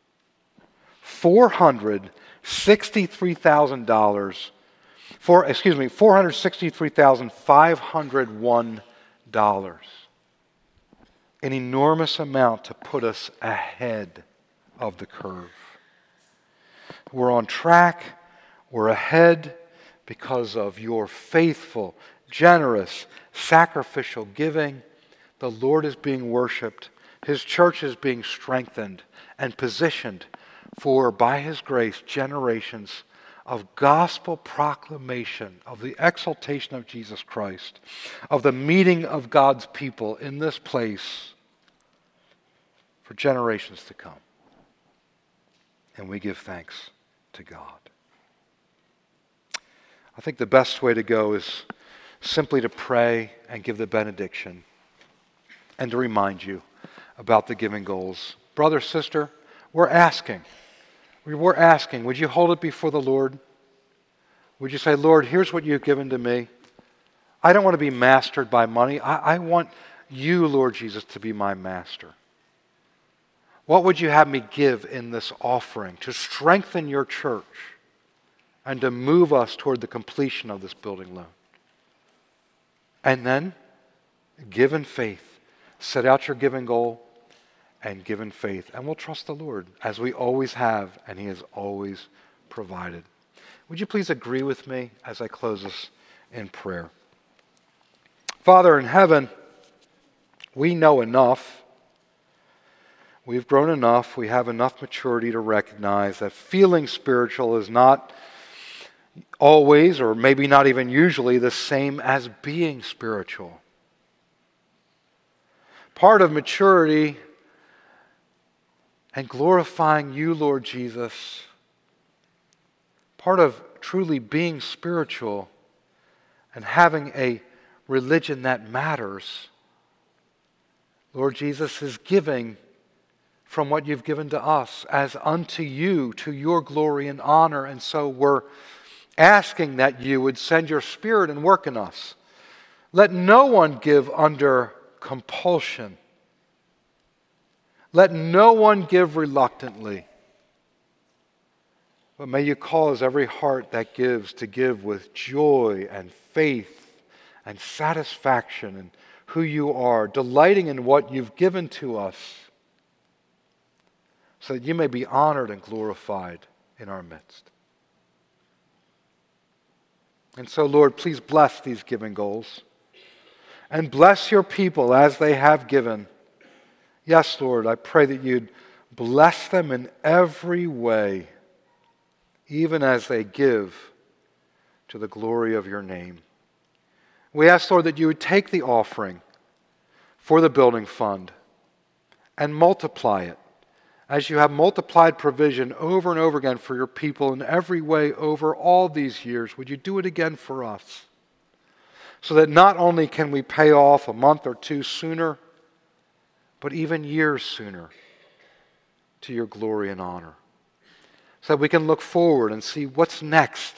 [SPEAKER 2] $463,501. An enormous amount to put us ahead of the curve. We're on track, we're ahead because of your faithful, generous, sacrificial giving. The Lord is being worshiped. His church is being strengthened and positioned for, by His grace, generations of gospel proclamation, of the exaltation of Jesus Christ, of the meeting of God's people in this place for generations to come. And we give thanks to God. I think the best way to go is simply to pray and give the benediction and to remind you about the giving goals. Brother, sister, we're asking, would you hold it before the Lord? Would you say, Lord, here's what you've given to me. I don't want to be mastered by money. I want you, Lord Jesus, to be my master. What would you have me give in this offering to strengthen your church and to move us toward the completion of this building loan? And then, give in faith. Set out your giving goal and give in faith. And we'll trust the Lord as we always have, and He has always provided. Would you please agree with me as I close this in prayer? Father in heaven, we know enough. We've grown enough. We have enough maturity to recognize that feeling spiritual is not always, or maybe not even usually, the same as being spiritual. Part of maturity and glorifying you, Lord Jesus, part of truly being spiritual and having a religion that matters, Lord Jesus, is giving from what you've given to us as unto you, to your glory and honor. And so we're asking that you would send your Spirit and work in us. Let no one give under compulsion. Let no one give reluctantly. But may you cause every heart that gives to give with joy and faith and satisfaction in who you are, delighting in what you've given to us, so that you may be honored and glorified in our midst. And so, Lord, please bless these giving goals and bless your people as they have given. Yes, Lord, I pray that you'd Bless them in every way, even as they give to the glory of your name. We ask, Lord, that you would take the offering for the building fund and multiply it as you have multiplied provision over and over again for your people in every way over all these years. Would you do it again for us? So that not only can we pay off a month or two sooner, but even years sooner to your glory and honor. So that we can look forward and see what's next.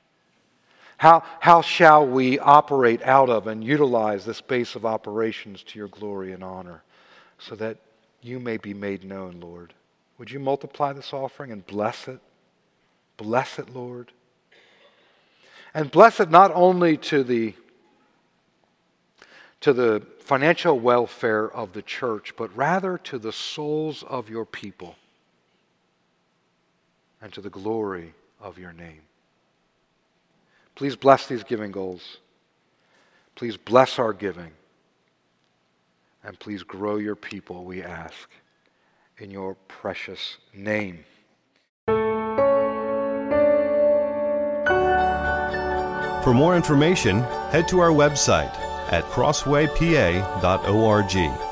[SPEAKER 2] How shall we operate out of and utilize this base of operations to your glory and honor so that you may be made known, Lord? Would you multiply this offering and bless it? Bless it, Lord. And bless it not only to the financial welfare of the church, but rather to the souls of your people and to the glory of your name. Please bless these giving goals. Please bless our giving. And please grow your people, we ask, in your precious name.
[SPEAKER 1] For more information, head to our website at crosswaypa.org.